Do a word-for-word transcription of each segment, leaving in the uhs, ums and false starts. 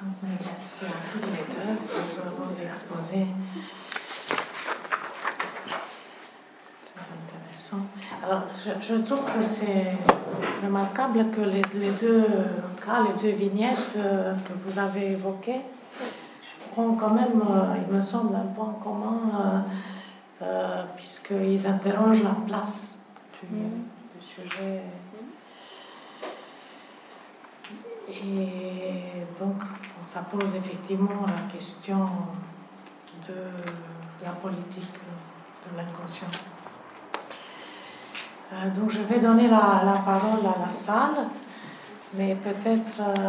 Merci à tous les deux pour vos exposés. Très intéressant. Alors, je, je trouve que c'est remarquable que les, les deux cas, les deux vignettes euh, que vous avez évoquées ont quand même, euh, il me semble, un point commun, euh, euh, puisqu'ils interrogent la place du, mmh. du sujet. Et donc, ça pose effectivement la question de la politique de l'inconscient. Euh, donc, je vais donner la, la parole à la salle, mais peut-être euh,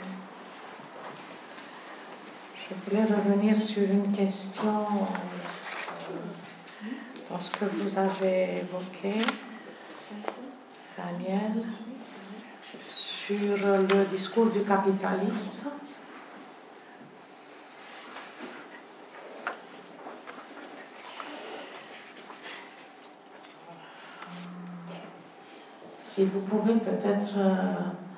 je voulais revenir sur une question euh, dans ce que vous avez évoqué, Daniel, sur le discours du capitaliste. Si vous pouvez peut-être euh,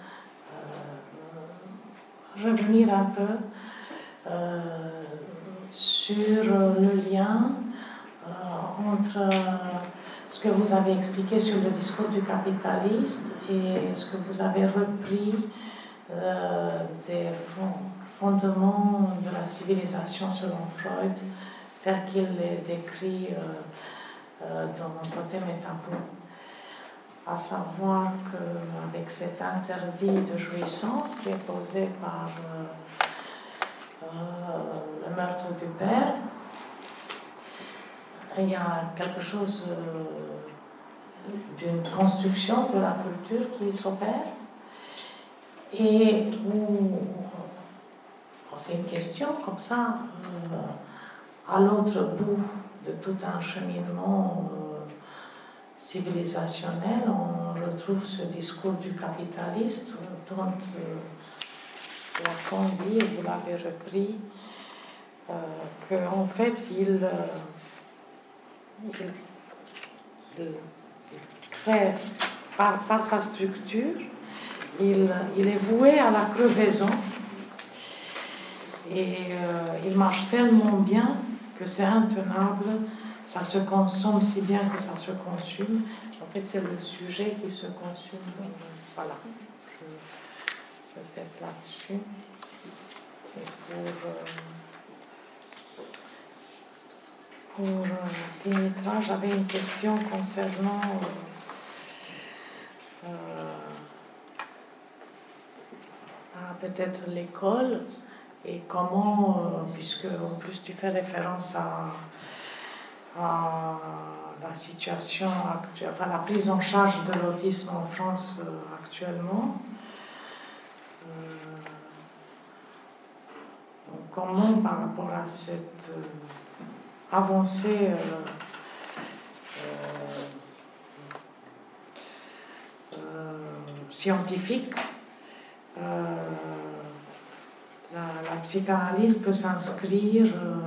euh, revenir un peu euh, sur le lien euh, entre euh, ce que vous avez expliqué sur le discours du capitaliste et ce que vous avez repris euh, des fondements de la civilisation selon Freud, tel qu'il est décrit euh, euh, dans Totem et Tabou. À savoir qu'avec cet interdit de jouissance qui est posé par euh, euh, le meurtre du père, il y a quelque chose euh, d'une construction de la culture qui s'opère et où c'est une question comme ça, euh, à l'autre bout de tout un cheminement euh, civilisationnel, on retrouve ce discours du capitaliste dont euh, Lacan dit, et vous l'avez repris, euh, qu'en fait il, euh, il, il, il crée par, par sa structure, il, il est voué à la crevaison et euh, il marche tellement bien que c'est intenable. Ça se consomme si bien que ça se consume. En fait, c'est le sujet qui se consume. Voilà. Je vais peut-être là-dessus. Et pour, euh, pour euh, Dimitra, j'avais une question concernant euh, euh, peut-être l'école et comment, euh, puisque en plus tu fais référence à à la situation actuelle, enfin la prise en charge de l'autisme en France euh, actuellement. Euh, donc comment, par rapport à cette euh, avancée euh, euh, euh, scientifique, euh, la, la psychanalyse peut s'inscrire euh,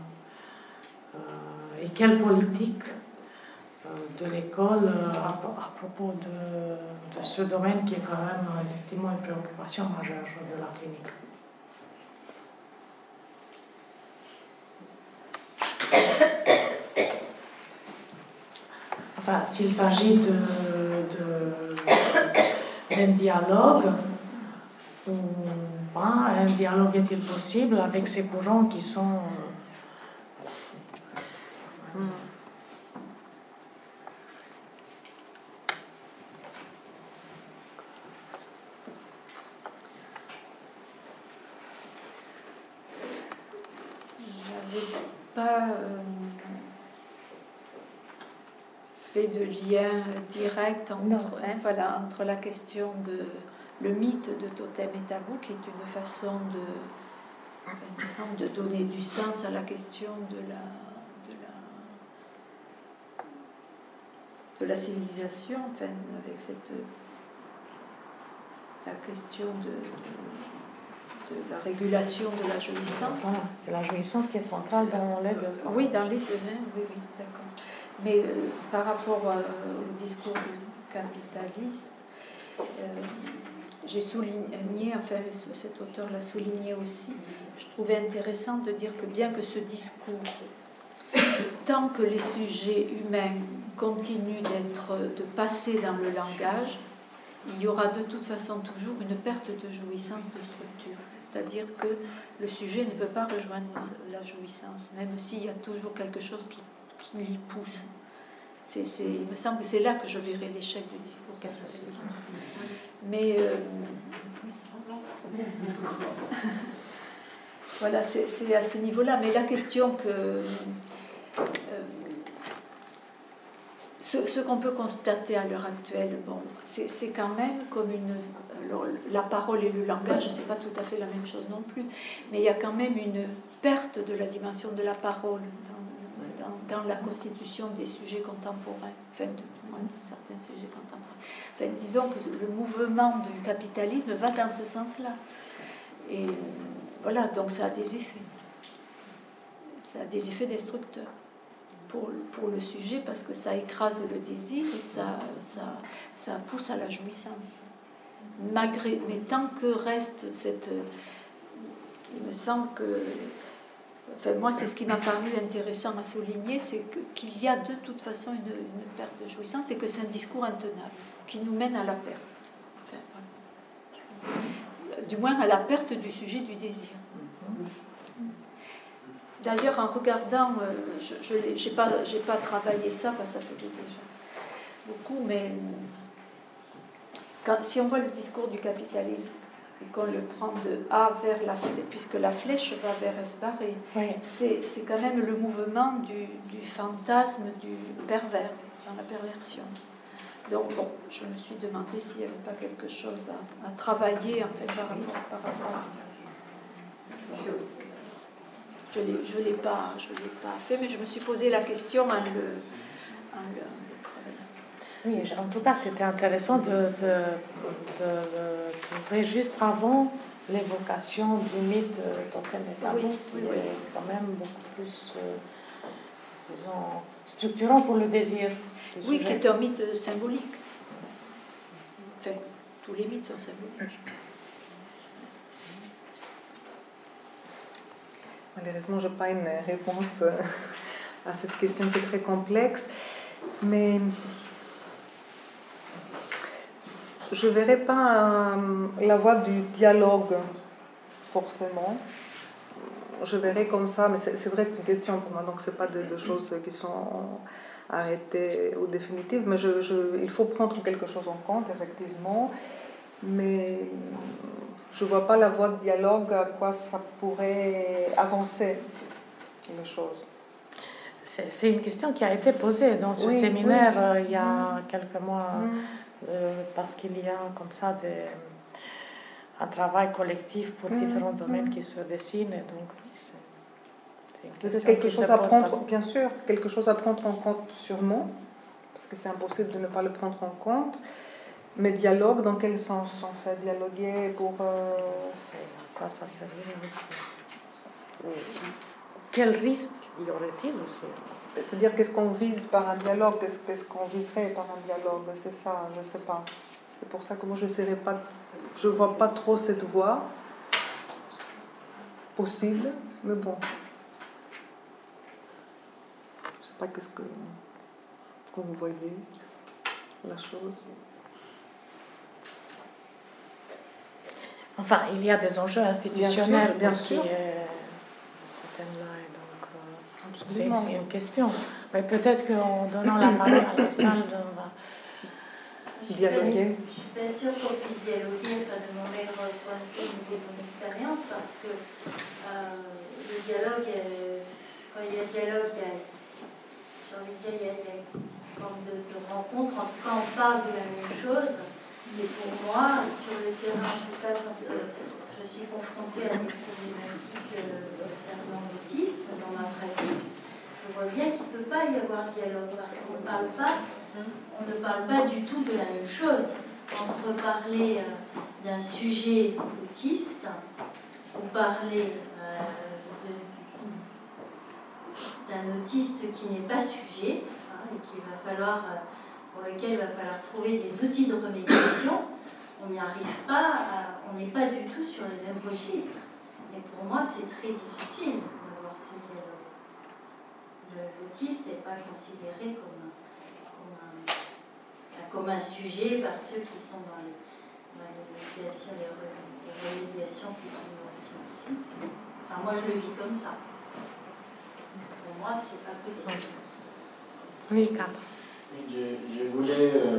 et quelle politique euh, de l'école euh, à, à propos de, de ce domaine qui est quand même euh, effectivement une préoccupation majeure de la clinique. Enfin, s'il s'agit de, de, d'un dialogue, ou pas, un dialogue est-il possible avec ces courants qui sont... Euh, hmm. Pas euh, fait de lien direct entre, hein, voilà, entre la question de le mythe de Totem et Tabou, qui est une façon de, il me semble, de donner du sens à la question de la, de la, de la civilisation, enfin, avec cette la question de, de, de la régulation de la jouissance. Voilà, c'est la jouissance qui est centrale dans les deux. Oui, dans les deux, hein, oui, oui, d'accord. Mais euh, par rapport euh, au discours du capitaliste, euh, j'ai souligné, enfin cet auteur l'a souligné aussi, je trouvais intéressant de dire que bien que ce discours, tant que les sujets humains continuent d'être, de passer dans le langage, il y aura de toute façon toujours une perte de jouissance de structure. C'est-à-dire que le sujet ne peut pas rejoindre la jouissance, même s'il y a toujours quelque chose qui, qui l'y pousse. C'est, c'est, il me semble que c'est là que je verrai l'échec du discours capitaliste. Mais euh, voilà, c'est, c'est à ce niveau-là. Mais la question que euh, ce, ce qu'on peut constater à l'heure actuelle, bon, c'est, c'est quand même comme une... Alors, la parole et le langage, c'est pas tout à fait la même chose non plus, mais il y a quand même une perte de la dimension de la parole dans, dans, dans la constitution des sujets contemporains, enfin de, de certains sujets contemporains. Enfin, disons que le mouvement du capitalisme va dans ce sens-là. Et voilà, donc ça a des effets. Ça a des effets destructeurs pour, pour le sujet, parce que ça écrase le désir et ça, ça, ça pousse à la jouissance. Malgré, mais tant que reste cette... Il me semble que... Enfin, moi, c'est ce qui m'a paru intéressant à souligner, c'est que, qu'il y a de toute façon une, une perte de jouissance et que c'est un discours intenable qui nous mène à la perte. Enfin, voilà. Du moins à la perte du sujet du désir. D'ailleurs, en regardant, euh, je n'ai pas, j'ai pas travaillé ça, parce que ça faisait déjà beaucoup, mais quand, si on voit le discours du capitalisme et qu'on le prend de A vers la flèche, puisque la flèche va vers Esbarré, oui. c'est, c'est quand même le mouvement du, du fantasme du pervers, dans la perversion. Donc, bon, je me suis demandé s'il n'y avait pas quelque chose à, à travailler en fait, par rapport, par rapport à ça. Je ne l'ai, je l'ai pas, je l'ai pas fait, mais je me suis posé la question en le, en le, en le travaillant. Oui, en tout cas, c'était intéressant de, de, de, de trouver juste avant l'évocation du mythe de Totem et Tabou, oui, qui oui, est oui. quand même beaucoup plus, euh, disons, structurant pour le désir. Oui, sujet. Qui est un mythe symbolique. Enfin, tous les mythes sont symboliques. Malheureusement, je n'ai pas une réponse à cette question qui est très complexe, mais je ne verrai pas euh, la voie du dialogue, forcément. Je verrai comme ça, mais c'est, c'est vrai, c'est une question pour moi, donc ce n'est pas de, de choses qui sont arrêtées ou définitives, mais je, je, il faut prendre quelque chose en compte, effectivement, mais je ne vois pas la voie de dialogue, à quoi ça pourrait avancer les choses. C'est, c'est une question qui a été posée dans ce oui, séminaire oui. Euh, il y a mmh. quelques mois, mmh. euh, parce qu'il y a comme ça des, un travail collectif pour mmh. différents domaines mmh. qui se dessinent. Et donc, c'est, c'est une question quelque qui chose se à pose prendre, parce... bien sûr, quelque chose à prendre en compte sûrement, parce que c'est impossible de ne pas le prendre en compte. Mais dialogue, dans quel sens on fait dialoguer pour... Euh... À quoi ça servirait? Quel risque y aurait-il aussi? C'est-à-dire, qu'est-ce qu'on vise par un dialogue? Qu'est-ce, qu'est-ce qu'on viserait par un dialogue? C'est ça, je ne sais pas. C'est pour ça que moi, je ne pas... Je vois pas trop cette voie possible, mais bon. Je ne sais pas qu'est-ce que, que vous voyez, la chose. Enfin, il y a des enjeux institutionnels bien sûr, bien sûr. Qui, euh, ce thème-là, et donc euh, c'est, c'est une question. Mais peut-être qu'en donnant la parole à la salle, on va dialoguer. Je ne suis pas sûre qu'on puisse dialoguer, enfin, de mon point de vue, de mon expérience, parce que euh, le dialogue, euh, quand il y a dialogue, il y a, j'ai envie de dire, il y a, il y a une forme de, de rencontre. En tout cas, on parle de la même chose. Mais pour moi, sur le terrain, je sais pas, quand euh, je suis confrontée à des problématiques euh, concernant l'autisme dans ma pratique, je vois bien qu'il ne peut pas y avoir dialogue parce qu'on ne parle pas, on ne parle pas du tout de la même chose. Entre parler euh, d'un sujet autiste ou parler euh, de, d'un autiste qui n'est pas sujet, hein, et qu'il va falloir... Euh, pour lequel il va falloir trouver des outils de remédiation, on n'y arrive pas, à, on n'est pas du tout sur les mêmes registres. Et pour moi, c'est très difficile d'avoir ce dialogue. L'autiste n'est pas considéré comme un, comme, un, comme un sujet par ceux qui sont dans les, dans les médiations, les, les remédiations plutôt scientifiques. Enfin, moi, je le vis comme ça. Pour moi, c'est pas possible. Oui, Carlos. Je, je voulais, euh,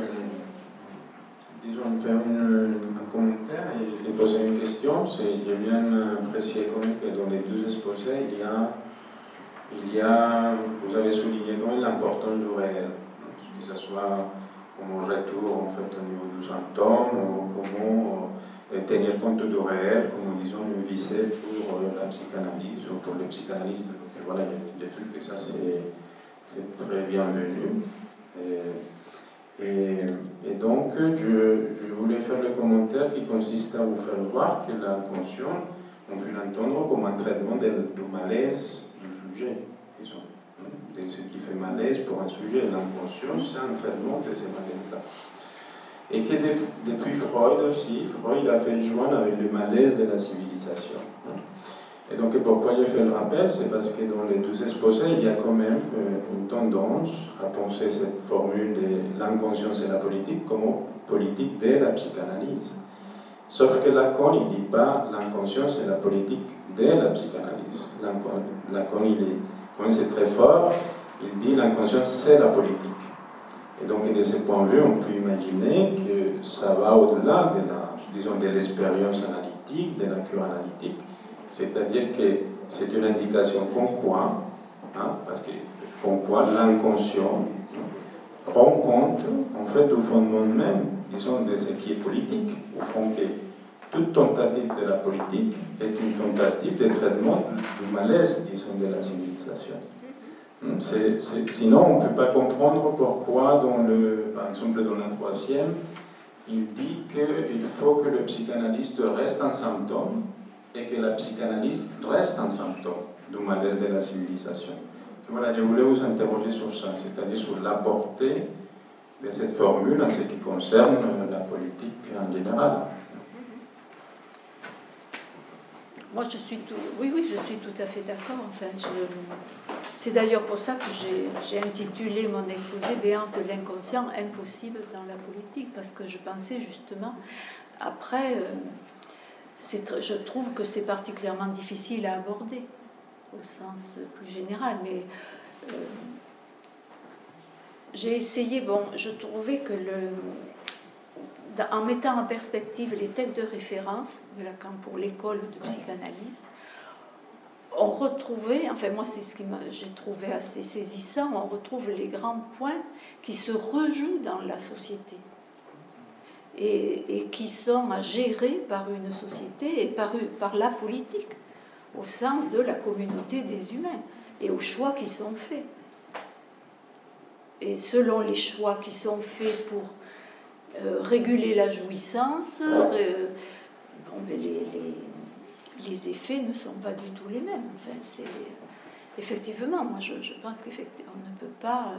disons, faire une, un commentaire et, et poser une question. J'ai bien apprécié quand même que dans les deux exposés, il y a, il y a vous avez souligné quand même l'importance du réel, que ce soit comme retour en fait, au niveau du symptôme, ou comment euh, tenir compte du réel, comme disons, une visée pour euh, la psychanalyse ou pour les psychanalystes. Donc voilà, il y a des trucs que ça c'est très bienvenu. Et, et, et donc, je, je voulais faire le commentaire qui consiste à vous faire voir que l'inconscient, on peut l'entendre comme un traitement de, du malaise du sujet. Disons, de ce qui fait malaise pour un sujet. L'inconscient, c'est un traitement de ces malaises-là. Et que de, depuis Freud aussi, Freud a fait le joint avec le malaise de la civilisation. Et donc, pourquoi j'ai fait le rappel, c'est parce que dans les deux exposés, il y a quand même une tendance à penser cette formule de l'inconscience et la politique comme politique de la psychanalyse. Sauf que Lacan, il ne dit pas l'inconscience et la politique de la psychanalyse. Lacan, il est, quand c'est très fort, il dit l'inconscience c'est la politique. Et donc, de ce point de vue, on peut imaginer que ça va au-delà de la, disons, de l'expérience analytique, de la cure analytique. C'est-à-dire que c'est une indication qu'on croit, hein, parce que qu'on croit l'inconscient hein, rend compte en fait du fondement même, disons, de ce qui est politique. Au fond, que toute tentative de la politique est une tentative de traitement du malaise, disons, de la civilisation. C'est, c'est, sinon, on ne peut pas comprendre pourquoi, dans le, par exemple, dans la troisième, il dit qu'il faut que le psychanalyste reste un symptôme et que la psychanalyse reste un symptôme du malaise de la civilisation. Voilà, je voulais vous interroger sur ça, c'est-à-dire sur la portée de cette formule en ce qui concerne la politique en général. Moi, je suis tout, oui, oui, je suis tout à fait d'accord. Enfin, je, c'est d'ailleurs pour ça que j'ai, j'ai intitulé mon exposé Béance de l'inconscient impossible dans la politique, parce que je pensais justement, après, euh, c'est, je trouve que c'est particulièrement difficile à aborder, au sens plus général, mais euh, j'ai essayé, bon, je trouvais que le... en mettant en perspective les textes de référence de Lacan pour l'école de psychanalyse, on retrouvait, enfin moi c'est ce que j'ai trouvé assez saisissant, on retrouve les grands points qui se rejouent dans la société et, et qui sont à gérer par une société et par, par la politique, au sens de la communauté des humains et aux choix qui sont faits. Et selon les choix qui sont faits pour Euh, réguler la jouissance, euh, bon, les, les, les effets ne sont pas du tout les mêmes. Enfin, c'est, effectivement, moi je, je pense qu'effectivement on ne peut pas. Euh,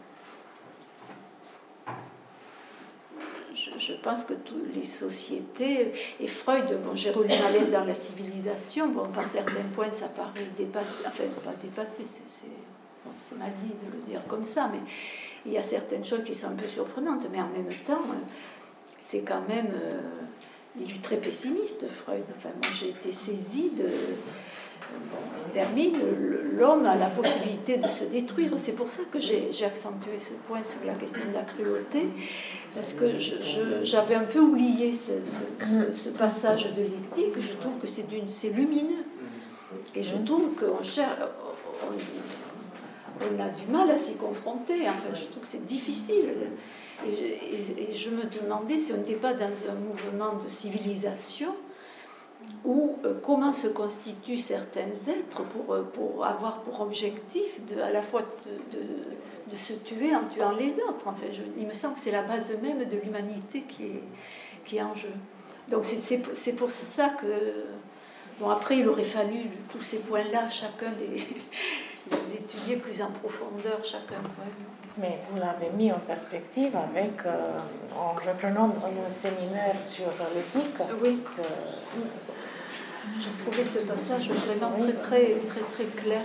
je, je pense que toutes les sociétés, et Freud, bon, j'ai relu Malaise dans la civilisation, bon, par certains points ça paraît dépassé, enfin pas dépassé, c'est, c'est, bon, c'est mal dit de le dire comme ça, mais il y a certaines choses qui sont un peu surprenantes, mais en même temps, c'est quand même... Euh, il est très pessimiste, Freud. Enfin, moi, j'ai été saisie de... Bon, il se termine, l'homme a la possibilité de se détruire. C'est pour ça que j'ai, j'ai accentué ce point sur la question de la cruauté, parce que je, je, j'avais un peu oublié ce, ce, ce, ce passage de l'éthique. Je trouve que c'est, d'une, c'est lumineux. Et je trouve qu'on cherche... On, on a du mal à s'y confronter, enfin je trouve que c'est difficile. Et je, et, et je me demandais si on n'était pas dans un mouvement de civilisation où euh, comment se constituent certains êtres pour, pour avoir pour objectif de, à la fois de, de, de se tuer en tuant les autres. Enfin, je, il me semble que c'est la base même de l'humanité qui est, qui est en jeu. Donc c'est, c'est, c'est pour ça que... Bon, après, il aurait fallu tous ces points-là, chacun les... les étudier plus en profondeur chacun. Ouais. Mais vous l'avez mis en perspective avec, euh, en reprenant le séminaire sur l'éthique. Oui. De... J'ai trouvé ce passage vraiment très, très, très, très clair.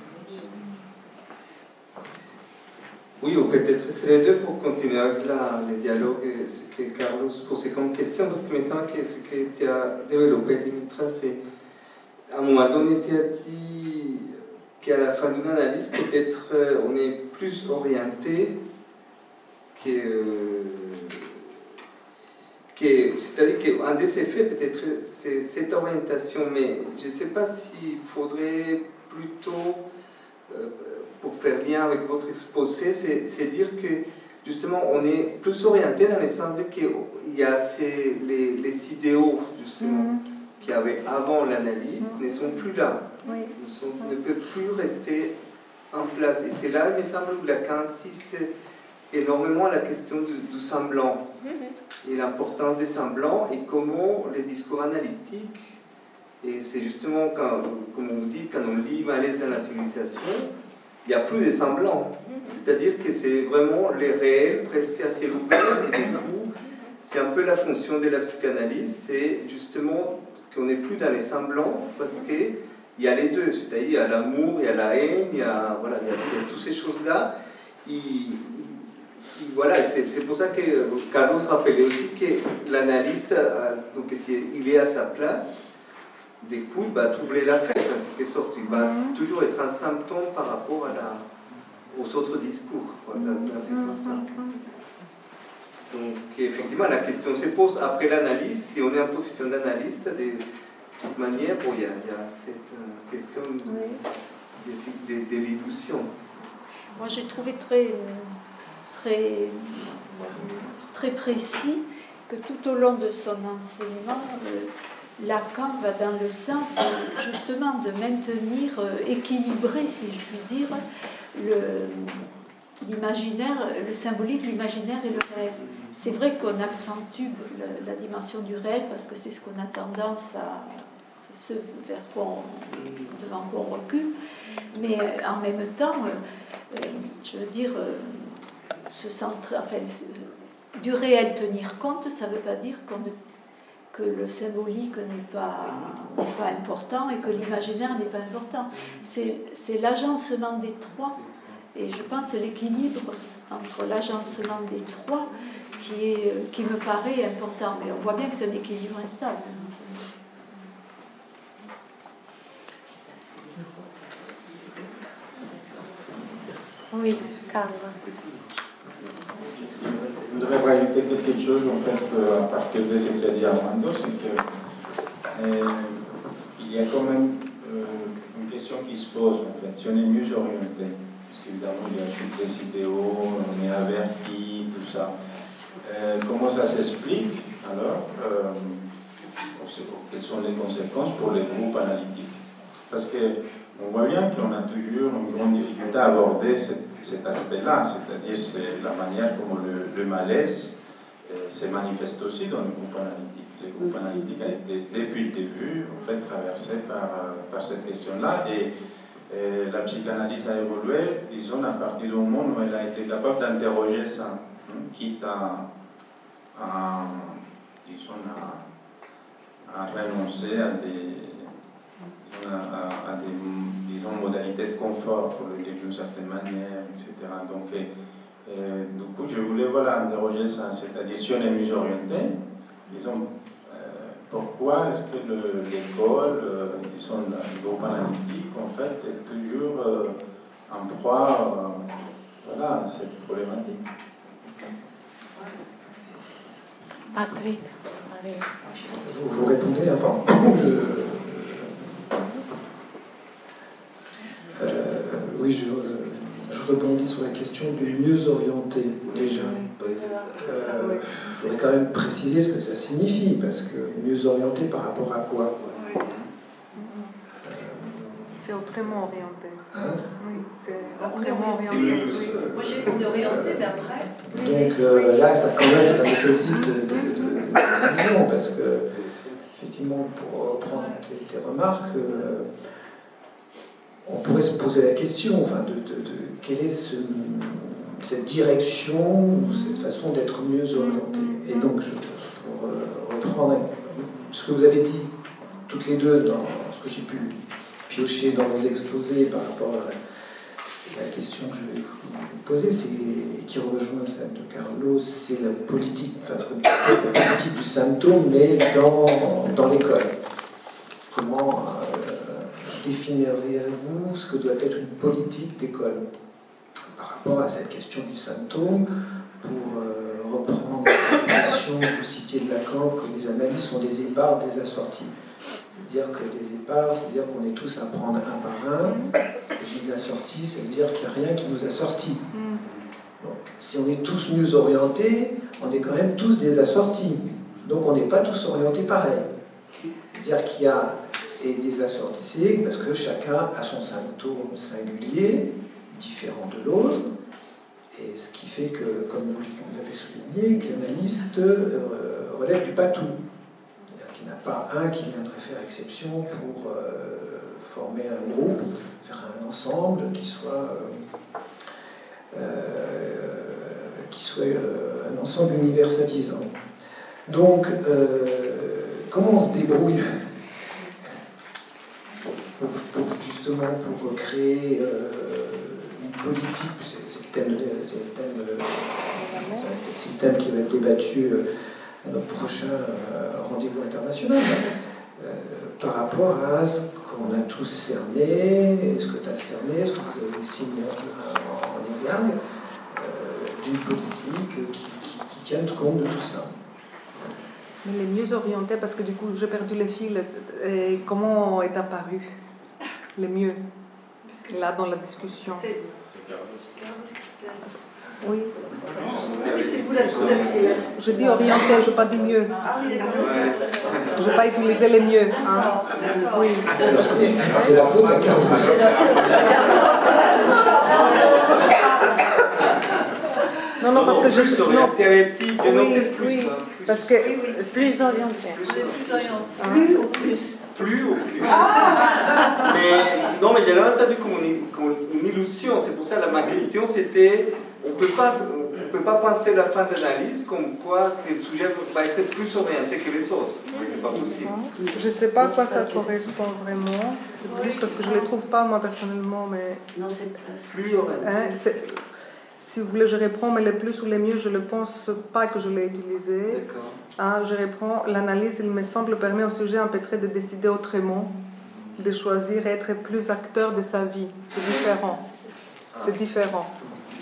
Oui, ou peut-être c'est les deux pour continuer avec la, les dialogues et ce que Carlos posait comme question, parce que me semble que ce que tu as développé, Dimitra, c'est à un moment donné, tu as dit qu'à la fin d'une analyse, peut-être on est plus orienté que. que c'est-à-dire qu'un des effets, peut-être, c'est cette orientation, mais je ne sais pas s'il faudrait plutôt. Euh, pour faire lien avec votre exposé, c'est dire que justement on est plus orienté dans le sens qu'il y a ces, les, les idéaux justement mmh. qu'il y avait avant l'analyse mmh. ne sont plus là, oui. ne, sont, oui. ne peuvent plus rester en place. Et c'est là, il me semble, où Lacan insiste énormément à la question du, du semblant mmh. et l'importance des semblants et comment les discours analytiques, et c'est justement quand, comme vous dites, quand on lit Malaise dans la civilisation, il n'y a plus de semblants. C'est-à-dire que c'est vraiment les réels presque à ciel ouvert, et du coup, c'est un peu la fonction de la psychanalyse, c'est justement qu'on n'est plus dans les semblants, parce qu'il y a les deux, c'est-à-dire il y a l'amour, il y a la haine, il y a, voilà, il y a, il y a toutes ces choses-là. Il, il, voilà, c'est, c'est pour ça que Carlos rappelait aussi que l'analyste, donc il est à sa place, des coups, il va troubler la fête, en quelque sorte. Il va mmh. toujours être un symptôme par rapport à la, aux autres discours, quoi, dans, dans ces sens-là. Donc, effectivement, la question se pose après l'analyse. Si on est en position d'analyste, de toute manière, bon, il y a, il y a cette euh, question de, oui. de, de, de l'illusion. Moi, j'ai trouvé très, très, très précis que tout au long de son enseignement, euh, Lacan va dans le sens de, justement de maintenir euh, équilibré, si je puis dire, le, l'imaginaire, le symbolique, l'imaginaire et le réel. C'est vrai qu'on accentue le, la dimension du réel parce que c'est ce qu'on a tendance à, c'est ce vers quoi on, devant quoi on recule, mais euh, en même temps, euh, euh, je veux dire, euh, se centrer, enfin, euh, du réel tenir compte, ça ne veut pas dire qu'on ne que le symbolique n'est pas, n'est pas important et que l'imaginaire n'est pas important. C'est, c'est l'agencement des trois, et je pense l'équilibre entre l'agencement des trois qui, est, qui me paraît important. Mais on voit bien que c'est un équilibre instable. Oui, Carlos. Je voudrais rajouter quelque chose en fait, à partir de ce qu'a dit Armando, c'est qu'il euh, y a quand même euh, une question qui se pose en fait, si on est mieux orienté, parce qu'évidemment il y a toutes les idéaux, on est averti, tout ça. Euh, comment ça s'explique alors euh, quelles sont les conséquences pour les groupes analytiques? Parce qu'on voit bien qu'on a toujours une grande difficulté à aborder cette cet aspect-là, c'est-à-dire c'est la manière comme le, le malaise euh, se manifeste aussi dans le groupe analytique. Le groupe analytique a été, depuis le début, en fait, traversé par, par cette question-là, et, et la psychanalyse a évolué, disons, à partir du moment où elle a été capable d'interroger ça, hein, quitte à, à, disons, à, à renoncer à des, à, à, à des disons, modalités de confort pour le vivre d'une certaine manière, et cetera. Donc, et, et, du coup, je voulais voilà, interroger ça, c'est-à-dire si on est mieux orienté, disons, euh, pourquoi est-ce que le, l'école, euh, disons, le groupe analytique, en fait, est toujours euh, en proie euh, voilà, à cette problématique. Patrick, allez. Vous, vous répondez, enfin, je... Euh, oui, je, je rebondis sur la question du mieux orienté, déjà. Euh, il faudrait quand même préciser ce que ça signifie, parce que mieux orienté par rapport à quoi? euh, C'est autrement orienté. Hein? Oui, c'est autrement orienté. Oui. Moi j'ai voulu orienter, mais après. Donc euh, là, ça, quand même, ça nécessite de, de, de précision, parce que, effectivement, pour reprendre tes, tes remarques, euh, on pourrait se poser la question, enfin, de, de, de quelle est ce, cette direction ou cette façon d'être mieux orienté. Et donc, je, pour euh, reprendre ce que vous avez dit toutes les deux dans ce que j'ai pu piocher dans vos exposés par rapport à la, la question que je vais vous poser, c'est, qui rejoint celle de Carlos, c'est la politique, enfin, la politique du symptôme, mais dans, dans l'école. Comment euh, définiriez-vous ce que doit être une politique d'école par rapport à cette question du symptôme, pour euh, reprendre la question que vous citiez de Lacan, que les analyses sont des éparts, des assortis. C'est-à-dire que des éparts, c'est-à-dire qu'on est tous à prendre un par un, et des assortis, ça veut dire qu'il n'y a rien qui nous a sortis. Donc, si on est tous mieux orientés, on est quand même tous des assortis. Donc, on n'est pas tous orientés pareil. C'est-à-dire qu'il y a et des assortis, parce que chacun a son symptôme singulier, différent de l'autre, et ce qui fait que, comme vous l'avez souligné, que l'analyste euh, relève du patou. C'est-à-dire qu'il n'y en a pas un qui viendrait faire exception pour euh, former un groupe, faire un ensemble qui soit, euh, euh, qui soit euh, un ensemble universalisant. Donc, euh, comment on se débrouille pour, pour justement pour créer euh, une politique, c'est, c'est le thème, c'est le thème, c'est le thème qui va être débattu à notre prochain rendez-vous international, euh, par rapport à ce qu'on a tous cerné, ce que tu as cerné, ce que vous avez aussi mis en, en exergue, euh, d'une politique qui, qui, qui tienne compte de tout ça. Mais les mieux orientés, parce que du coup j'ai perdu le fil, et comment est apparu les mieux là dans la discussion? Oui. C'est vous la fille. Je dis orienté, je n'ai pas dit mieux. Je n'ai pas utilisé les mieux. Hein. Oui. C'est la faute à Carlos. Non, non, parce que je suis. Non. Oui, oui, parce que. Plus orienté. Plus orienté. Plus ou plus. Plus ou plus. Ah. Mais non, mais j'ai entendu comme une, comme une illusion. C'est pour ça que ma question c'était, on peut pas, on peut pas penser la fin de l'analyse comme quoi le sujet va être plus orienté que les autres. C'est pas possible. Je ne sais pas à quoi ça correspond vraiment. C'est plus parce que je ne les trouve pas moi personnellement, mais. Non, c'est plus orienté. Hein, c'est... Si vous voulez, je reprends, mais les plus ou les mieux, je ne pense pas que je l'ai utilisé. Hein, je reprends, l'analyse, il me semble, permet au sujet empêtré de décider autrement, de choisir et être plus acteur de sa vie. C'est différent. C'est différent.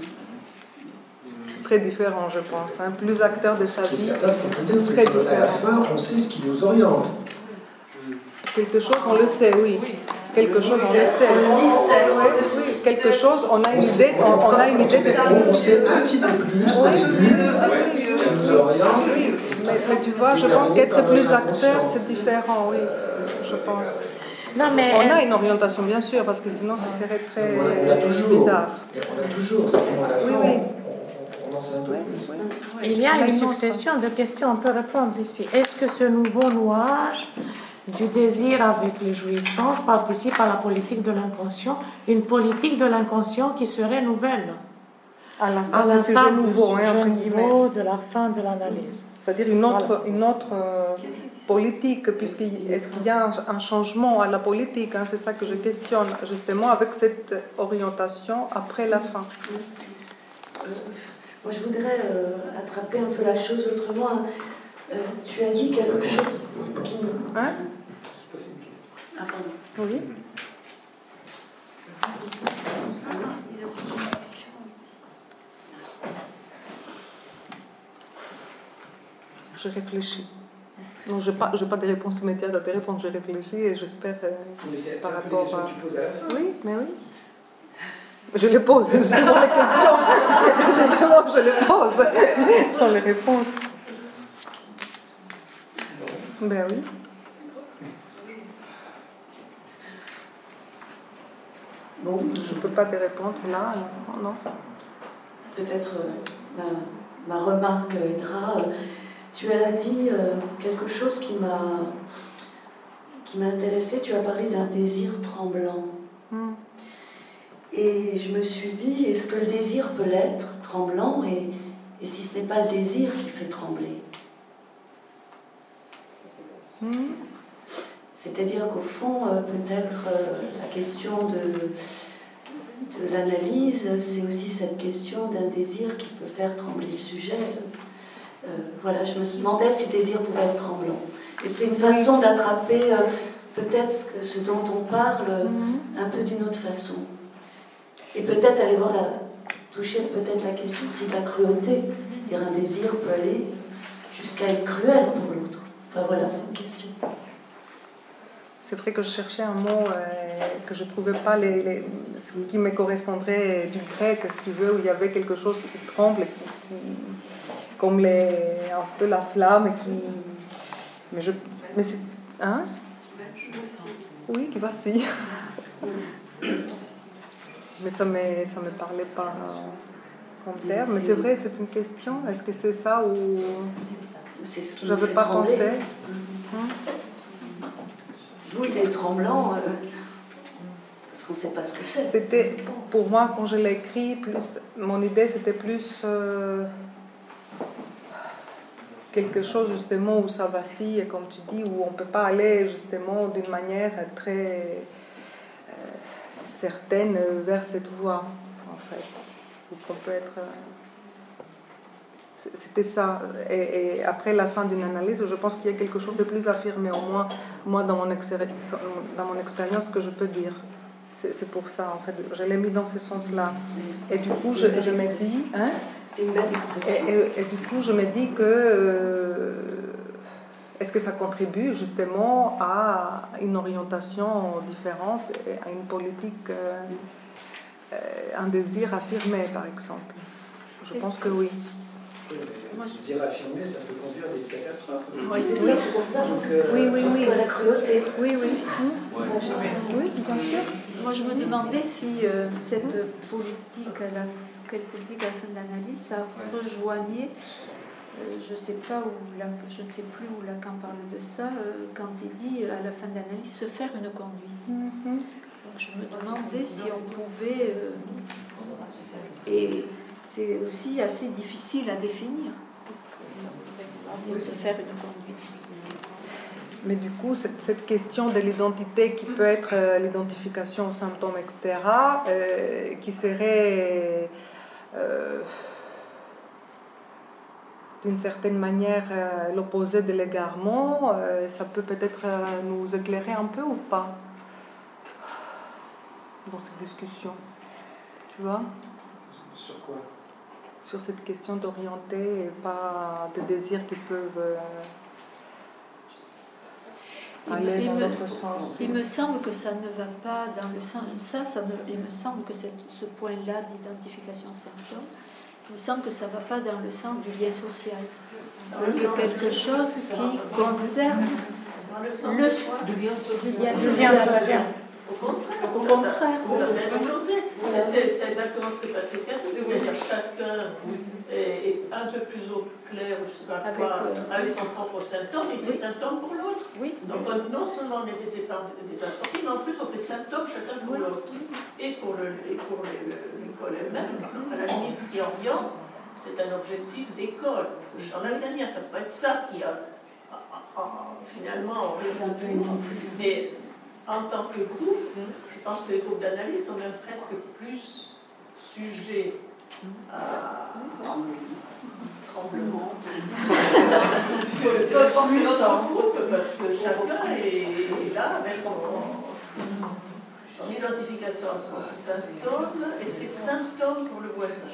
C'est très différent, je pense. Hein. Plus acteur de sa vie. Ce qui est certain, ce qu'on peut dire, c'est qu'à la fin, on sait ce qui nous oriente. Quelque chose, on le sait, oui. Quelque chose, on le sait. Oui, quelque chose, on a une idée, on, on a une idée de ce qui on sait un petit peu plus au début ce qui nous oriente. Oui, mais, mais tu vois, je pense qu'être plus acteur, c'est différent, oui, je pense. Non, mais on a une orientation, bien sûr, parce que sinon, ce serait très on a toujours, bizarre. On a toujours, simplement à la fin, oui, oui. On, on en sait un peu plus. Il y a une succession de questions, on peut répondre ici. Est-ce que ce nouveau nouage du désir avec les jouissances participe à la politique de l'inconscient, une politique de l'inconscient qui serait nouvelle, à l'instar du sujet nouveau, hein, niveau de la fin de l'analyse. C'est-à-dire une autre, voilà. une autre euh, politique, puisque est-ce qu'il y a un, un changement à la politique, hein, c'est ça que je questionne, justement, avec cette orientation après la fin. Euh, moi, je voudrais euh, attraper un peu la chose autrement. Euh, tu as dit quelque chose qui me... Hein? Ah, pardon. Oui. Je réfléchis. Non, je n'ai pas, pas de réponse immédiate à tes réponses. Je réfléchis et j'espère euh, mais c'est, par c'est rapport à... que tu poses à la fin. Oui, mais oui. Je les pose, justement, les questions. Justement, je les pose. Sans les réponses. Ben oui. Bon, je ne peux pas te répondre là, à l'instant, non. Peut-être euh, ma, ma remarque aidera. Tu as dit euh, quelque chose qui m'a qui m'a intéressée. Tu as parlé d'un désir tremblant. Mm. Et je me suis dit, est-ce que le désir peut l'être, tremblant, et, et si ce n'est pas le désir qui fait trembler? Mmh. C'est-à-dire qu'au fond, euh, peut-être euh, la question de, de l'analyse, c'est aussi cette question d'un désir qui peut faire trembler le sujet. Euh, voilà, je me demandais si le désir pouvait être tremblant. Et c'est une façon d'attraper euh, peut-être ce, que, ce dont on parle mmh. un peu d'une autre façon. Et peut-être aller voir la, toucher peut-être la question aussi de la cruauté. Dire un désir peut aller jusqu'à être cruel pour l'autre. Enfin voilà, c'est une question. C'est vrai que je cherchais un mot euh, que je ne trouvais pas les, les, ce qui me correspondrait du grec, si tu veux, où il y avait quelque chose qui tremble, qui, qui, comme les, un peu la flamme qui... Mais je... Mais c'est... Hein? Oui, qui vacille. Mais ça ne me, ça me parlait pas comme terme. Mais c'est vrai, c'est une question. Est-ce que c'est ça ou... C'est ce qui je n'avais pas trembler. pensé. Hum. Vous, il est tremblant, euh, parce qu'on ne sait pas ce que c'est. C'était, pour moi, quand je l'ai écrit, plus, mon idée, c'était plus euh, quelque chose, justement, où ça vacille, comme tu dis, où on ne peut pas aller, justement, d'une manière très euh, certaine vers cette voie, en fait. Où on peut être... Euh, C'était ça. Et, et après la fin d'une analyse, je pense qu'il y a quelque chose de plus affirmé, au moins moi dans mon, expérience, dans mon expérience, que je peux dire. C'est, c'est pour ça, en fait. Je l'ai mis dans ce sens-là. Et du coup, je, je me dis... Hein, c'est une belle expression. Et, et, et du coup, je me dis que... Euh, est-ce que ça contribue justement à une orientation différente, à une politique, euh, un désir affirmé, par exemple? Je pense que oui. Le désir affirmé, ça peut conduire à des catastrophes. Oui, c'est ça, c'est pour ça. Donc, euh, oui, oui, oui. La cruauté. Oui, oui. Mmh. Ça, oui, bien sûr. Moi, je me demandais si euh, cette politique, à la, quelle politique à la fin de l'analyse, ça rejoignait, euh, je sais pas où, Lacan, je ne sais plus où Lacan parle de ça, euh, quand il dit à la fin de l'analyse se faire une conduite. Mm-hmm. Donc, je me demandais si on pouvait, euh, et c'est aussi assez difficile à définir, parce que ça veut se faire une conduite. Mais du coup, cette, cette question de l'identité qui peut être euh, l'identification aux symptômes, et cetera, euh, qui serait euh, d'une certaine manière euh, l'opposé de l'égarement, euh, ça peut peut-être euh, nous éclairer un peu ou pas dans cette discussion. Tu vois ? Sur quoi ? Sur cette question d'orienter et pas de désirs qui peuvent... Euh, aller dans l'autre sens. Il me semble que ça ne va pas dans le sens... Ça, ça ne, il me semble que cette, ce point-là d'identification symptôme, il me semble que ça ne va pas dans le sens du lien social. C'est quelque chose qui concerne le, sens le du lien social. Du lien social. Au contraire, Au contraire, ça, ça, ça explosé. C'est, c'est exactement ce que Patrick a dit, c'est-à-dire chacun est, est un peu plus au clair, je sais pas quoi, avec, euh, avec son propre symptôme, il fait oui. symptôme pour l'autre. Oui. Donc on, non seulement on est des, des assortis, mais en plus on fait symptôme chacun pour oui. l'autre. Et pour, le, et pour les, l'école elle-même, à la limite, ce qui oriente, c'est un objectif d'école. En avenir, ça peut être ça qui a, a, a, a finalement orienté plus. Mais en tant que groupe, je pense que les groupes d'analyse sont même presque plus sujets à tremblement. Pas tant que notre groupe, parce que chacun est là avec son, son identification à son symptôme et fait symptôme pour le voisin.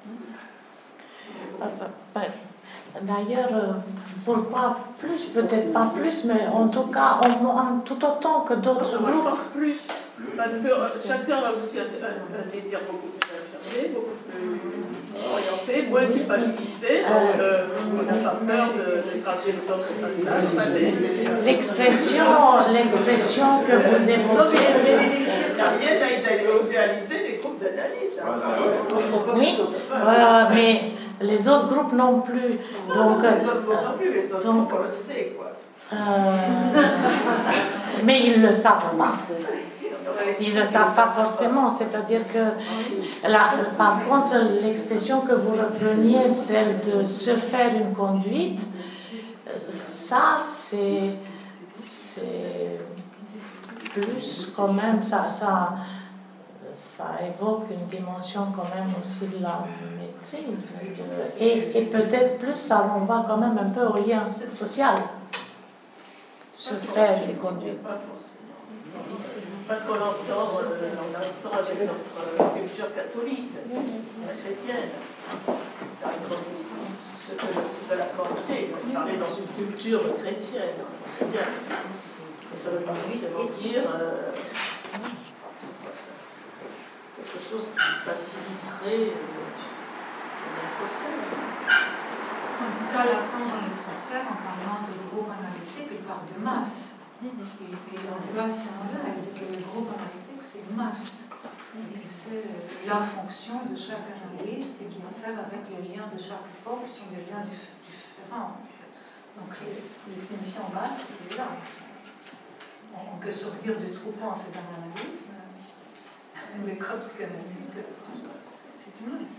D'ailleurs, pourquoi plus, peut-être pas plus, mais en tout cas, au moins, tout autant que d'autres groupes. Je pense plus, parce que chacun a aussi un, un, un désir beaucoup plus affirmé, beaucoup plus orienté, moins culpabilisé, donc euh, on n'a pas peur d'écraser les autres passages. L'expression, l'expression que vous évoquez. Il n'y a rien à idéaliser les groupes d'analyse. Oui, euh, mais les autres groupes non plus. Donc, les autres groupes non plus, les autres donc, groupes, on le sait, quoi. Euh, mais ils ne le savent pas. Ils ne le savent pas forcément, c'est-à-dire que, là, par contre, l'expression que vous repreniez, celle de se faire une conduite, ça, c'est, c'est plus quand même, ça, ça, ça évoque une dimension quand même aussi de la maîtrise. Et, et peut-être plus, ça renvoie quand même un peu au lien social. Se faire une conduite. Parce qu'on entend, euh, on entend avec notre culture catholique, chrétienne, ce que, ce que la communauté, on parlait dans une culture chrétienne, on sait bien. Mais ça ne veut pas forcément dire euh, ça, ça, quelque chose qui faciliterait euh, le lien social. En tout cas, Lacan, dans les transferts, en parlant de groupe analytique, il parle de masse. Et, et on voit c'est en live que le groupe analytique, c'est une masse. Et que c'est la fonction de chaque analyste et qui a à faire avec les liens de chaque époque, qui sont des liens dif différents. Donc, le signifiant masse, il est là. On peut sortir du troupeau en faisant l'analyse, mais les corps psychanalytiques, c'est une masse.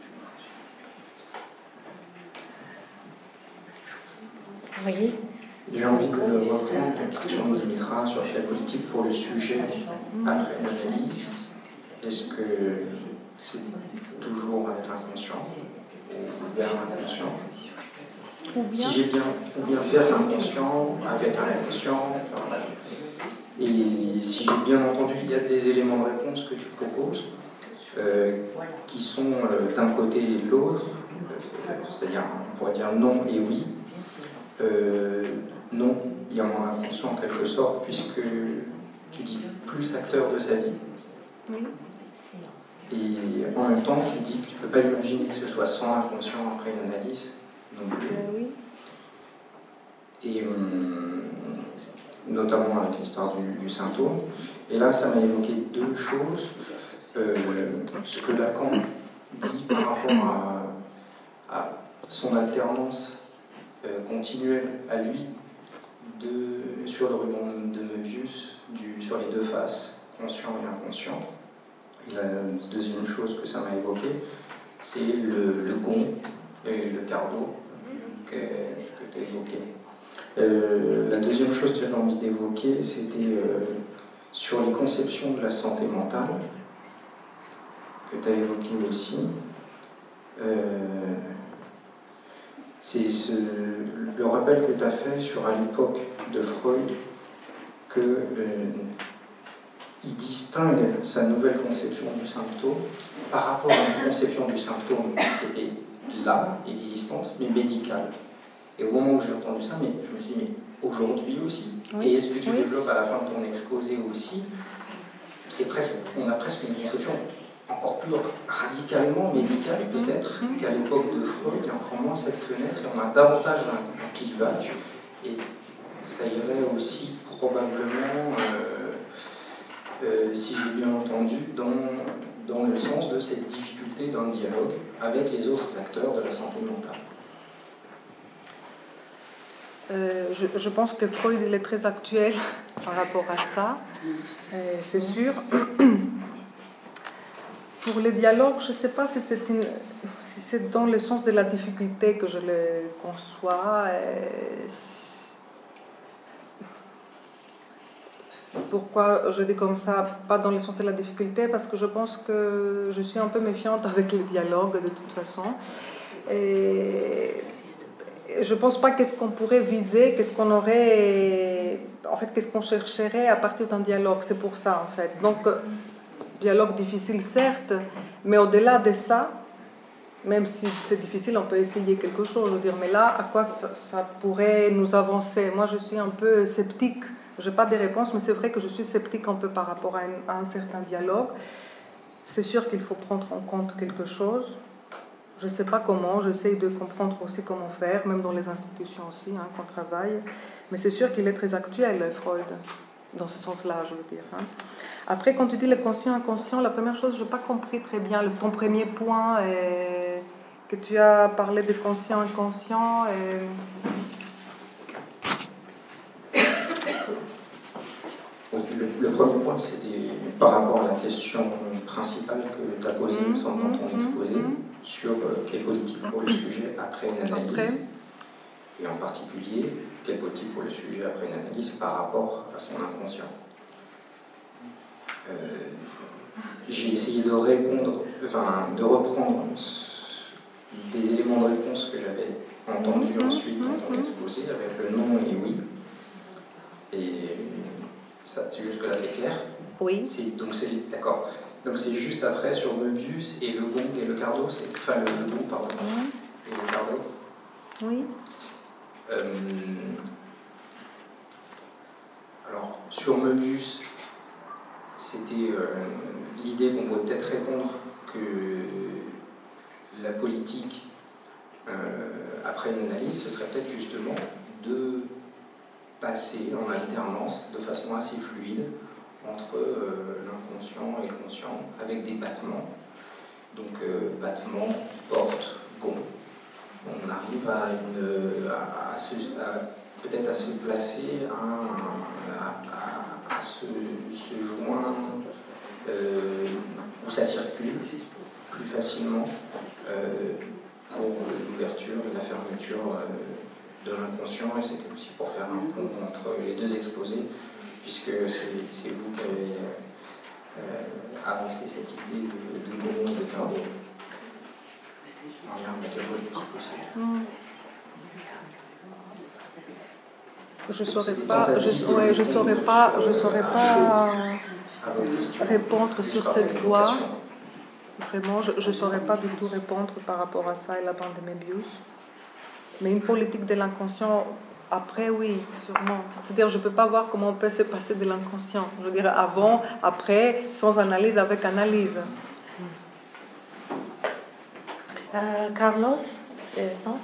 Oui. J'ai envie que le refrain de la question de Dimitra sur la politique pour le sujet après l'analyse, est-ce que c'est toujours avec l'inconscient ou vers l'inconscient? Si j'ai bien, ou bien vers l'inconscient, avec l'inconscient, enfin, et si j'ai bien entendu, il y a des éléments de réponse que tu proposes euh, qui sont euh, d'un côté et de l'autre, euh, c'est-à-dire on pourrait dire non et oui. Euh, non, il y a moins d'inconscient en quelque sorte, puisque tu dis plus acteur de sa vie. Et en même temps, tu dis que tu ne peux pas imaginer que ce soit sans inconscient après une analyse non plus. Et hum, notamment avec l'histoire du, du symptôme. Et là, ça m'a évoqué deux choses. Euh, ce que Lacan dit par rapport à, à son alternance euh, continuelle à lui de, sur le ruban de Möbius, du, sur les deux faces, conscient et inconscient. Et la deuxième chose que ça m'a évoqué, c'est le, le gond et le cardo que, que tu as évoqué. Euh, la deuxième chose que j'avais envie d'évoquer, c'était euh, sur les conceptions de la santé mentale, que tu as évoqué aussi. Euh, c'est ce, le rappel que tu as fait sur à l'époque de Freud, que euh, il distingue sa nouvelle conception du symptôme par rapport à une conception du symptôme qui était là, existence, mais médicale. Et au moment où j'ai entendu ça, mais je me suis dit, mais aujourd'hui aussi, oui. Et est-ce que tu oui. développes à la fin de ton exposé aussi, c'est presque, on a presque une conception encore plus radicalement médicale peut-être mmh. qu'à l'époque de Freud, il y a encore moins cette fenêtre, et on a davantage un, un clivage, et ça irait aussi probablement, euh, euh, si j'ai bien entendu, dans, dans le sens de cette difficulté d'un dialogue avec les autres acteurs de la santé mentale. Euh, je, je pense que Freud il est très actuel par rapport à ça, euh, c'est sûr. Pour le dialogue, je ne sais pas si c'est, une, si c'est dans le sens de la difficulté que je le conçois. Euh, pourquoi je dis comme ça, pas dans le sens de la difficulté, parce que je pense que je suis un peu méfiante avec le dialogue de toute façon. Et je ne pense pas qu'est-ce qu'on pourrait viser, qu'est-ce qu'on aurait, en fait, qu'est-ce qu'on chercherait à partir d'un dialogue. C'est pour ça, en fait. Donc, dialogue difficile, certes, mais au-delà de ça, même si c'est difficile, on peut essayer quelque chose. Je veux dire, mais là, à quoi ça, ça pourrait nous avancer? Moi, je suis un peu sceptique. Je n'ai pas de réponse, mais c'est vrai que je suis sceptique un peu par rapport à, une, à un certain dialogue. C'est sûr qu'il faut prendre en compte quelque chose. Je ne sais pas comment, j'essaie de comprendre aussi comment faire, même dans les institutions aussi, hein, qu'on travaille. Mais c'est sûr qu'il est très actuel, Freud, dans ce sens-là, je veux dire. Hein. Après, quand tu dis le conscient-inconscient, la première chose, je n'ai pas compris très bien. Le, ton premier point, est que tu as parlé de conscient-inconscient. Et... Le le, le premier point, c'était par rapport à la question principale que tu as posée, me semble, dans ton exposé, sur euh, quelle politique pour le sujet après une analyse, après. Et en particulier, quelle politique pour le sujet après une analyse par rapport à son inconscient. Euh, j'ai essayé de répondre, enfin, de reprendre des éléments de réponse que j'avais entendus mmh, ensuite dans ton exposé, avec le non et oui. Et ça, jusque-là, c'est clair? Oui. Donc, c'est d'accord. Donc, c'est juste après, sur Möbius et le gong et le cardo, enfin, le, le gong, pardon, mmh. et le cardo. Oui. Euh, alors, sur Möbius, c'était euh, l'idée qu'on pourrait peut-être répondre que la politique, euh, après une analyse, ce serait peut-être justement de passer en alternance de façon assez fluide entre euh, l'inconscient et le conscient, avec des battements. Donc, euh, battements, porte, gond. On arrive à, une, à, à, se, à peut-être à se placer, à, à, à se, se joindre, euh, où ça circule plus facilement euh, pour l'ouverture et la fermeture euh, de l'inconscient. Et c'était aussi pour faire un pont entre les deux exposés, puisque c'est vous qui avez euh, avancé cette idée de, de gond, de cardo, en lien avec la politique aussi. Mmh. Je ne saurais pas, je, ouais, je saurais pas, je saurais pas répondre sur cette voie. Vraiment, je ne saurais pas du tout répondre par rapport à ça et la bande de Möbius. Mais une politique de l'inconscient, après, oui, sûrement. C'est-à-dire, je ne peux pas voir comment on peut se passer de l'inconscient. Je veux dire, avant, après, sans analyse, avec analyse. Euh, Carlos, c'est non?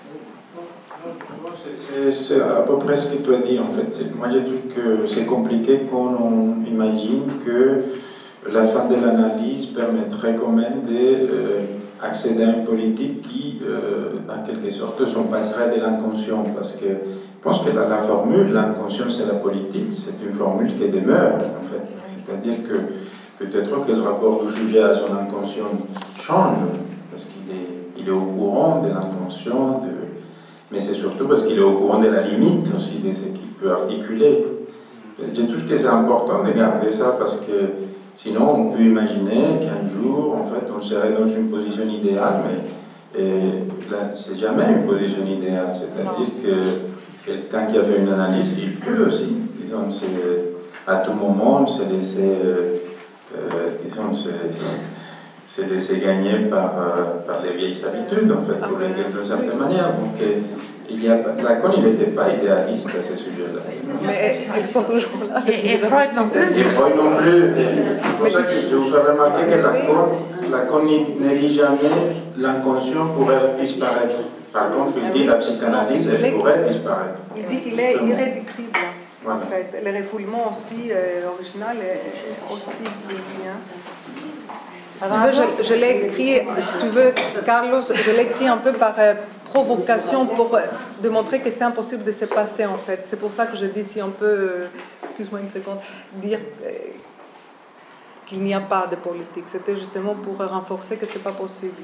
C'est à peu près ce que tu as dit en fait. Moi je trouve que c'est compliqué quand on imagine que la fin de l'analyse permettrait quand même d'accéder euh, à une politique qui, euh, en quelque sorte, s'en passerait de l'inconscient. Parce que je pense que la, la formule, l'inconscient c'est la politique, c'est une formule qui demeure en fait. C'est-à-dire que peut-être que le rapport du sujet à son inconscient change, parce qu'il est, il est au courant de l'inconscient, de mais c'est surtout parce qu'il est au courant de la limite aussi de ce qu'il peut articuler. Je trouve que c'est important de garder ça parce que sinon on peut imaginer qu'un jour, en fait, on serait dans une position idéale, mais c'est jamais une position idéale. C'est-à-dire que quelqu'un qui a fait une analyse, il peut aussi, disons, à tout moment, se laisser, euh, euh, disons, se, se laisser gagner par, euh, par les vieilles habitudes, en fait, pour les dire d'une certaine manière. Donc, euh, il y a, Lacan, il n'était pas idéaliste à ces sujets-là. Mais ils sont toujours là. Et, et Freud non plus. Et Freud non plus. C'est pour ça que je vous fais remarquer que Lacan, Lacan ne dit jamais l'inconscient pourrait disparaître. Par contre, il dit la psychanalyse, elle pourrait disparaître. Il dit qu'il est irréductible. En fait, le refoulement aussi euh, original est aussi bien. Si tu veux, je, je l'ai écrit, si tu veux, Carlos, je l'ai écrit un peu par euh, provocation pour euh, démontrer que c'est impossible de se passer en fait. C'est pour ça que je dis si on peut, euh, excuse-moi une seconde, dire euh, qu'il n'y a pas de politique. C'était justement pour renforcer que c'est pas possible.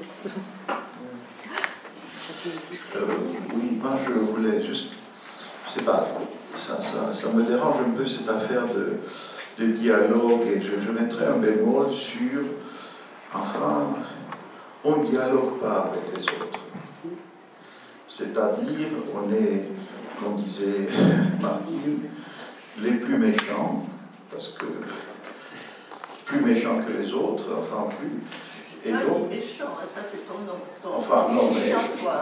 euh, oui, moi je voulais juste, je sais pas, ça, ça, ça me dérange un peu cette affaire de, de dialogue et je, je mettrais un bémol sur. Enfin, on ne dialogue pas avec les autres. C'est-à-dire, on est, comme disait Martine, les plus méchants, parce que plus méchants que les autres, enfin plus. Et donc, méchant, ça c'est ton nom. Enfin, non, mais.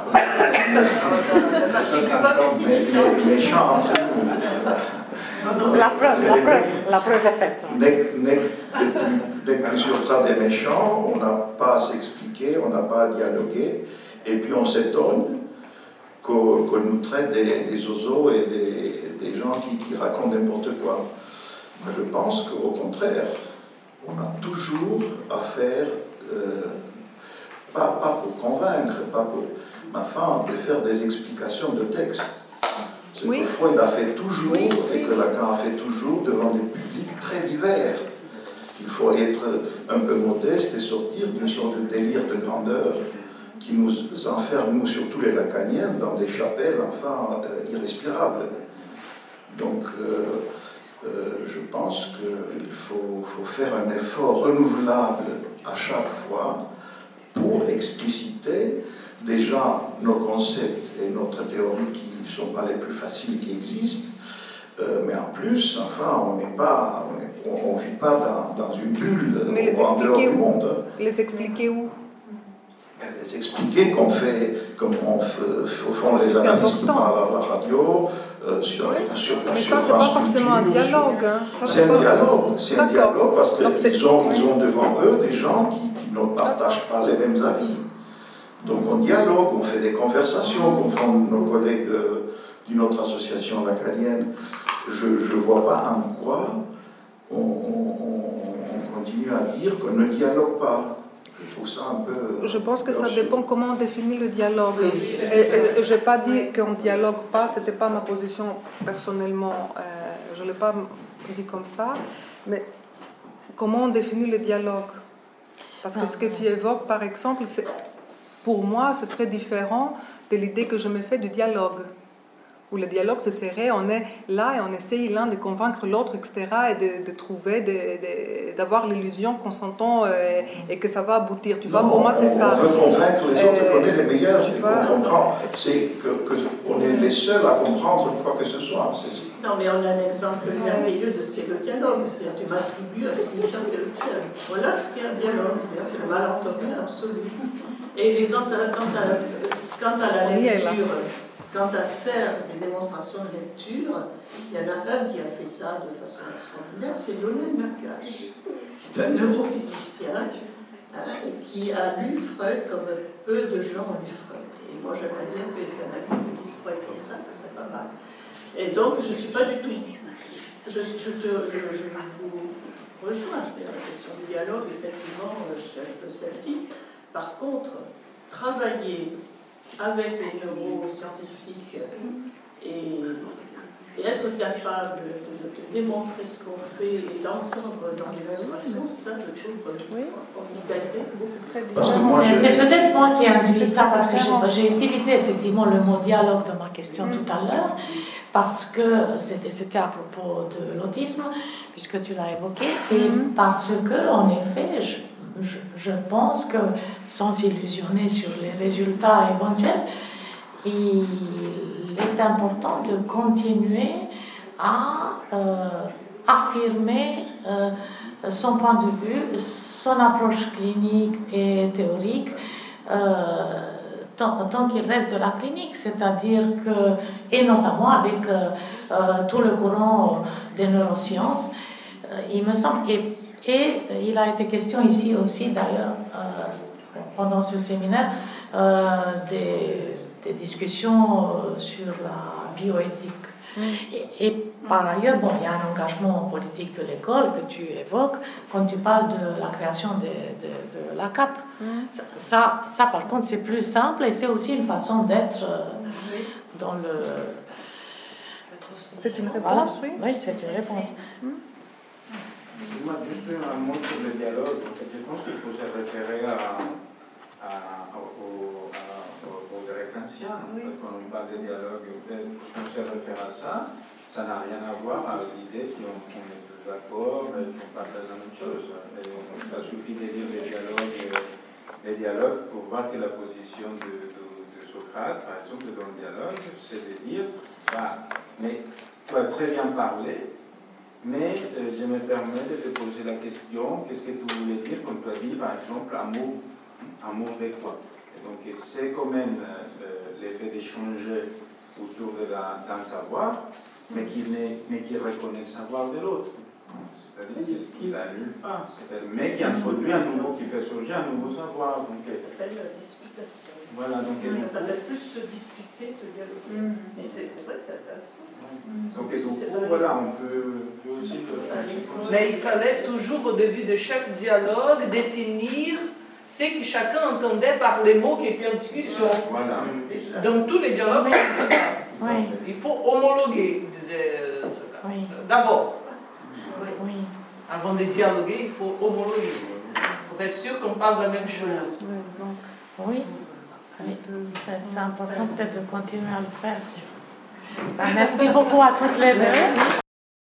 mais les méchants entre nous. La preuve, la preuve, la preuve est faite. Les résultats des méchants, on n'a pas à s'expliquer, on n'a pas à dialoguer, et puis on s'étonne qu'on qu nous traite des, des oiseaux et des, des gens qui, qui racontent n'importe quoi. Moi, je pense qu'au contraire, on a toujours à faire, euh, pas, pas pour convaincre, pas pour, mais enfin, de faire des explications de texte. Ce oui. que Freud a fait toujours oui, et que Lacan a fait toujours devant des publics très divers. Il faut être un peu modeste et sortir d'une sorte de délire de grandeur qui nous enferme, nous surtout les lacaniens, dans des chapelles enfin euh, irrespirables. Donc euh, euh, je pense qu'il faut, faut faire un effort renouvelable à chaque fois pour expliciter déjà nos concepts et notre théorie qui ne sont pas les plus faciles qui existent, euh, mais en plus, enfin, on n'est pas, on ne vit pas dans, dans une bulle mais les en dehors du monde. Les expliquer où? Les expliquer qu'on fait, comme on fait, font les analystes par la radio, euh, sur, oui. sur la mais ça, c'est pas forcément un dialogue. Hein. C'est un dialogue, c'est un dialogue parce qu'ils ont, ils ont devant eux des gens qui, qui ne partagent pas les mêmes avis. Donc on dialogue, on fait des conversations, comme font nos collègues euh, d'une autre association lacanienne. Je ne vois pas en quoi on, on, on continue à dire qu'on ne dialogue pas. Je trouve ça un peu... Je pense que ça dépend comment on définit le dialogue. Et, et, je n'ai pas dit qu'on ne dialogue pas, ce n'était pas ma position personnellement, euh, je ne l'ai pas dit comme ça, mais comment on définit le dialogue? Parce que ce que tu évoques, par exemple, c'est... Pour moi, c'est très différent de l'idée que je me fais du dialogue. Où le dialogue, ce serait, on est là et on essaye l'un de convaincre l'autre, et cetera, et de, de trouver, de, de, d'avoir l'illusion qu'on s'entend euh, et que ça va aboutir. Tu vois, non, pour moi, c'est on ça. On veut convaincre les autres euh, qu'on est les meilleurs, et vois, qu'on comprend. C'est qu'on est les seuls à comprendre quoi que ce soit. C'est... Non, mais on a un exemple merveilleux de ce qu'est le dialogue. C'est-à-dire, tu m'attribues un signifiant que le tien. Voilà ce qu'est un dialogue. C'est-à-dire, c'est le malentendu absolu. Et quant à, quant à, quant à la lecture, quant à faire des démonstrations de lecture, il y en a un qui a fait ça de façon extraordinaire, c'est Lionel Nakache. C'est un neurophysicien hein, qui a lu Freud comme peu de gens ont lu Freud. Et moi, j'aimerais bien que les analystes lisent Freud comme ça, ça serait pas mal. Et donc, je ne suis pas du tout... Je, je, te, je, je vous rejoins, c'est-à-dire la question du dialogue, effectivement, je suis un peu sceptique. Par contre, travailler avec les neuroscientifiques et, et être capable de, de démontrer ce qu'on fait et d'entendre dans les démonstrations, ça, je trouve qu'on y gagnerait beaucoup. C'est peut-être moi qui ai induit ça, parce que j'ai utilisé effectivement le mot dialogue dans ma question mmh. tout à l'heure, parce que c'était à propos de l'autisme, puisque tu l'as évoqué, et mmh. parce que, en effet, je Je, je pense que, sans s'illusionner sur les résultats éventuels, il est important de continuer à euh, affirmer euh, son point de vue, son approche clinique et théorique, euh, tant, tant qu'il reste de la clinique, c'est-à-dire que, et notamment avec euh, euh, tout le courant des neurosciences, euh, il me semble... Et, Et il a été question ici aussi, d'ailleurs, euh, pendant ce séminaire, euh, des, des discussions euh, sur la bioéthique. Mm. Et, et par ailleurs, bon, il y a un engagement politique de l'école que tu évoques quand tu parles de la création de, de, de l'A C A P. Mm. Ça, ça, ça, par contre, c'est plus simple et c'est aussi une façon d'être euh, oui. dans le... C'est une réponse, voilà. Oui, c'est une réponse. Mm. Moi, juste un mot sur le dialogue. Je pense qu'il faut se référer à, à, au, à, au grec ancien. Oui. Quand on parle de dialogue, si on se réfère à ça, ça n'a rien à voir avec l'idée qu'on qu est tous d'accord et qu'on partage la même chose. Et ça suffit de lire les dialogues, les dialogues pour voir que la position de, de, de Socrate, par exemple, dans le dialogue, c'est de dire bah, mais tu as très bien parlé. Mais euh, je me permets de te poser la question, qu'est-ce que tu voulais dire quand tu as dit, par exemple, amour, amour de quoi? Et donc, c'est quand même euh, l'effet d'échanger autour d'un savoir, mais qui, mais qui reconnaît le savoir de l'autre. C'est-à-dire qu'il n'annule pas, mais qui introduit un nouveau, qui fait surgir un nouveau savoir. Donc, ça s'appelle la disputation. Voilà, donc, ça s'appelle plus se disputer que dialoguer. Mm. Et c'est vrai que c'est intéressant. Donc, et donc voilà, on peut, peut aussi... Le... Mais il fallait toujours, au début de chaque dialogue, définir ce que chacun entendait par les mots qui étaient en discussion. Voilà. Donc tous les dialogues... Oui. Il faut homologuer, disait cela. Oui. D'abord. Oui. Avant de dialoguer, il faut homologuer. Pour être sûr qu'on parle de la même chose. Oui. C'est important peut-être de continuer à le faire. Ben, merci beaucoup à toutes les deux.